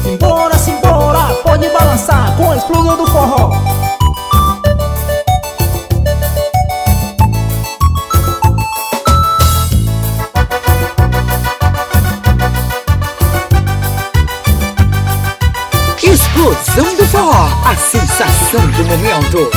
Simbora, simbora, pode balançar com a explosão do forró. Explosão do forró, a sensação do momento.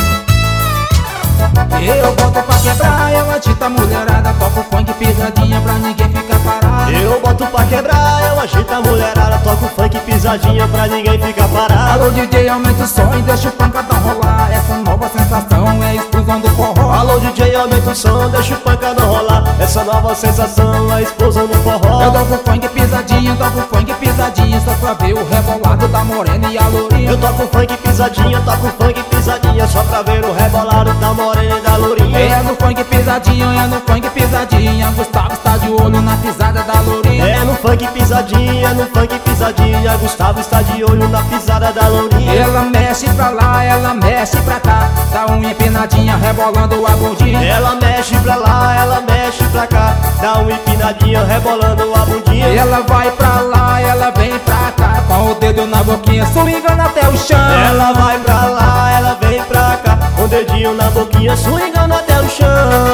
Eu boto pra quebrar, eu agito a mulherada, toco funk pisadinha pra ninguém ficar parado. Eu boto pra quebrar, eu agito a mulherada, toco funk pisadinha pra ninguém ficar parado. Alô DJ, aumenta o som e deixa o pancadão rolar. Essa nova sensação é a explosão do forró. Alô DJ, aumenta o som, deixa o pancadão rolar. Essa nova sensação é a explosão do forró. Eu toco funk pisadinha só pra ver o rebolado da morena e a lourinha. Eu toco funk pisadinha só pra ver o rebolado da morena e da lourinha. É no funk pisadinha, Gustavo está de olho na pisada da lourinha. É no funk pisadinha, Gustavo está de olho na pisada da lourinha. Ela mexe pra lá, ela mexe pra cá, dá uma empinadinha rebolando a bundinha. Ela mexe pra lá, ela mexe pra cá, dá uma empinadinha rebolando a bundinha. Ela vai pra lá, ela vem pra cá, com o dedo na boquinha, swingando até o chão. Ela vai pra lá, ela vem pra cá, com o dedinho na boquinha, swingando até o chão.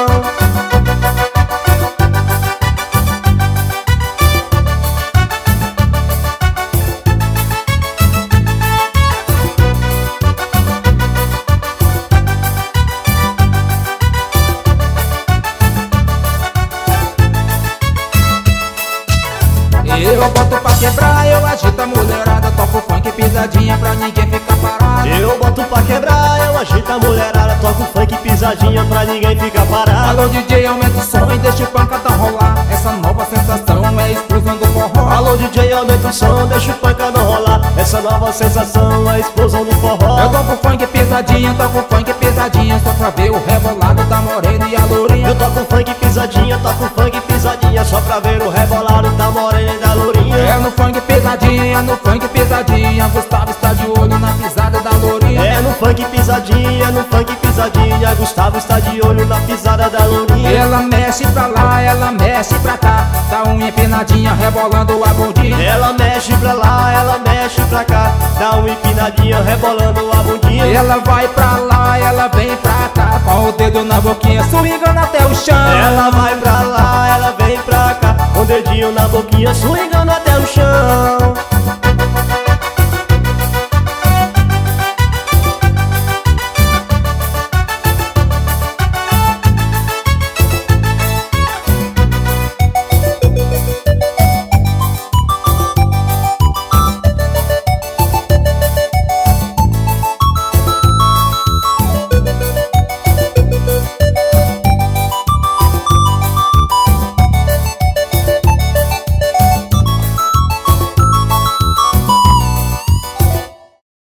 Eu boto pra quebrar, eu agito a mulherada, toco funk pisadinha pra ninguém ficar parado. Eu boto pra quebrar, eu agito a mulherada, toco funk pisadinha pra ninguém ficar parado. Alô DJ, aumenta o som e deixa o pancadão rolar. Essa nova sensação é a explosão do forró. Alô DJ, aumenta o som, deixa o pancadão rolar. Essa nova sensação é a explosão do forró. Eu toco funk pisadinha só pra ver o rebolado da morena e a lourinha. Eu toco funk pisadinha só pra ver o rebolado da morena e da lourinha. É no funk pisadinha, Gustavo está de olho na pisada da lourinha. É no funk pisadinha, Gustavo está de olho na pisada da lourinha. Ela mexe pra lá, ela mexe pra cá, dá uma empinadinha rebolando a bundinha. Ela mexe pra lá, ela mexe pra cá, dá uma empinadinha rebolando a bundinha. Ela vai pra lá, ela vem pra cá, com o dedo na boquinha, swingando até o chão. Ela vai pra lá, ela vem pra cá, com o dedinho na boquinha, swingando até o chão.